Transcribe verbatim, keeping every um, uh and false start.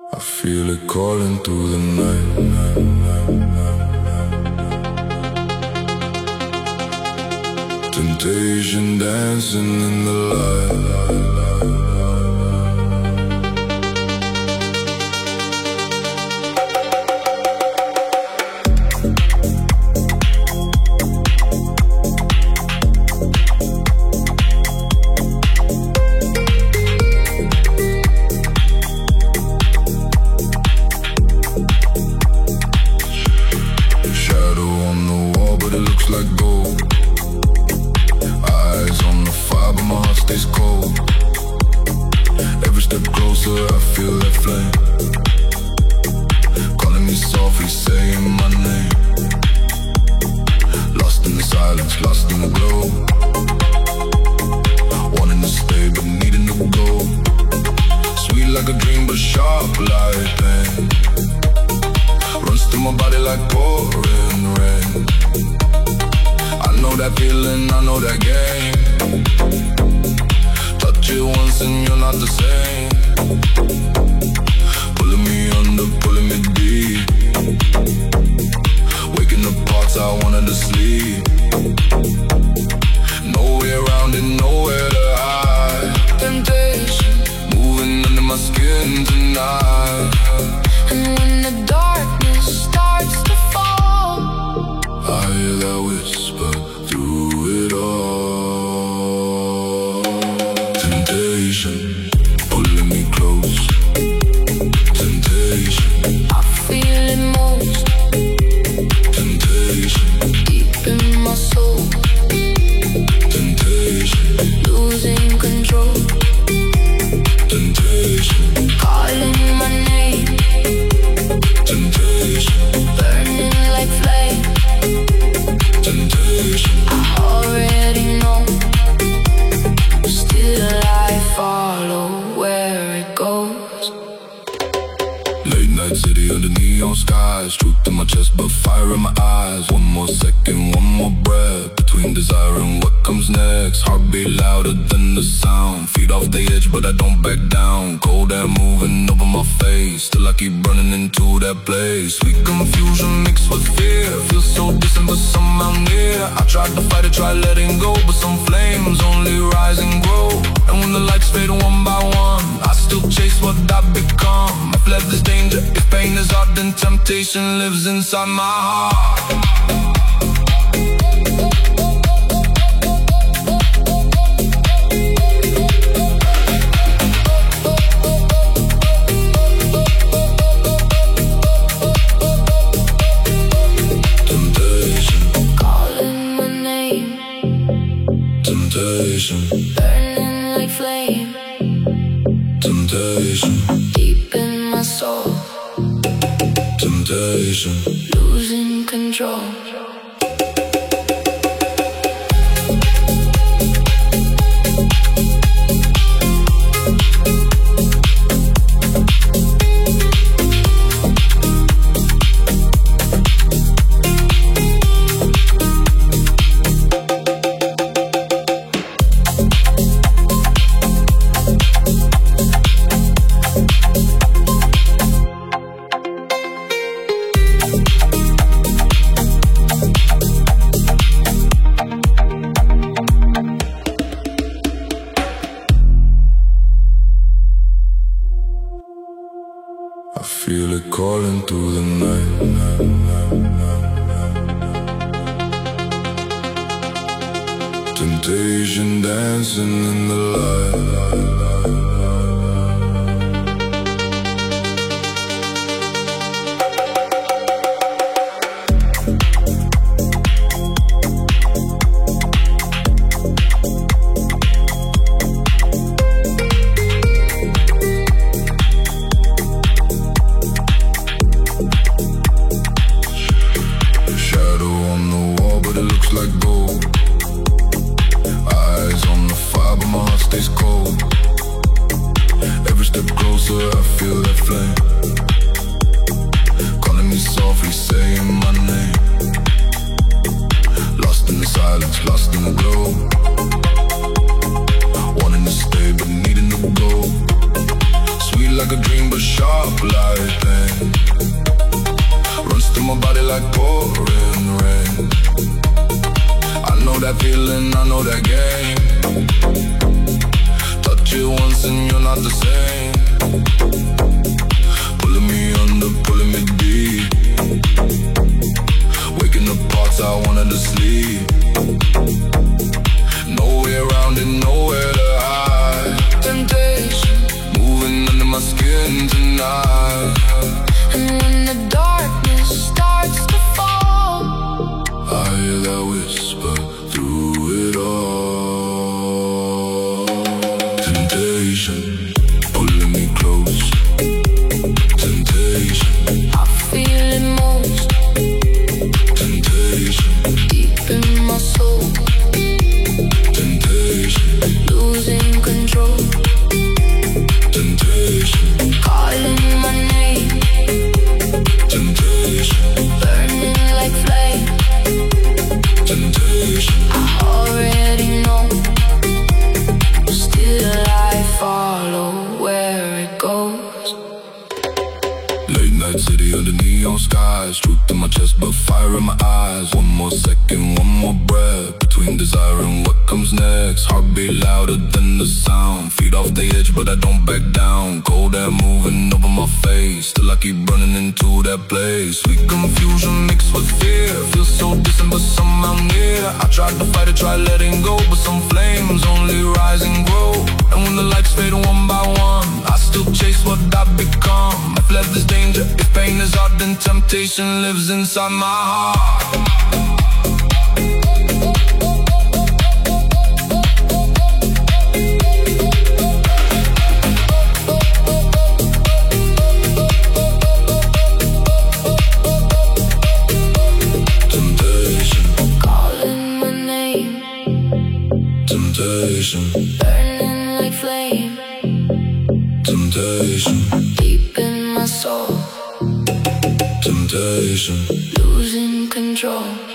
I feel it calling through the night. Temptation dancing in the light. Temptation lives inside my heart. Temptation, calling my name. Temptation, burning like flame. Temptation, deep in my soul. Temptation, losing control. I feel it calling through the night. Temptation dancing in the light. like a dream but sharp like pain. Runs through my body like pouring rain. I know that feeling, I know that game. Touch it once and you're not the same. Pulling me under, pulling me deep. Waking up parts I wanted to sleep. Nowhere around it, nowhere to hide. Temptation Moving under my skin tonight. And when the darkness starts to fall, I hear that whisper through it all. Temptation pulling me close. Temptation I feel it most Temptation deep in my soul. Temptation Losing control, Temptation calling my name, Temptation burning like flame. Temptation I already know, still I follow where it goes. Late night city under neon skies. Truth in my chest but fire in my eyes. One more second, one more breath between desire and what comes next. Heartbeat louder than the sound. Feet off the edge but I don't back down. Cold air moving over my face. Still I keep running into that place. Sweet confusion mixed with fear. Feel so distant but somehow near. I tried to fight it, tried letting go, but some flames only rise and grow. And when the lights fade one by one, I still chase what I've become. I've left this danger. If pain is hard, then temptation lives inside my heart. Temptation, Burning like flame, temptation, deep in my soul. temptation. Losing control.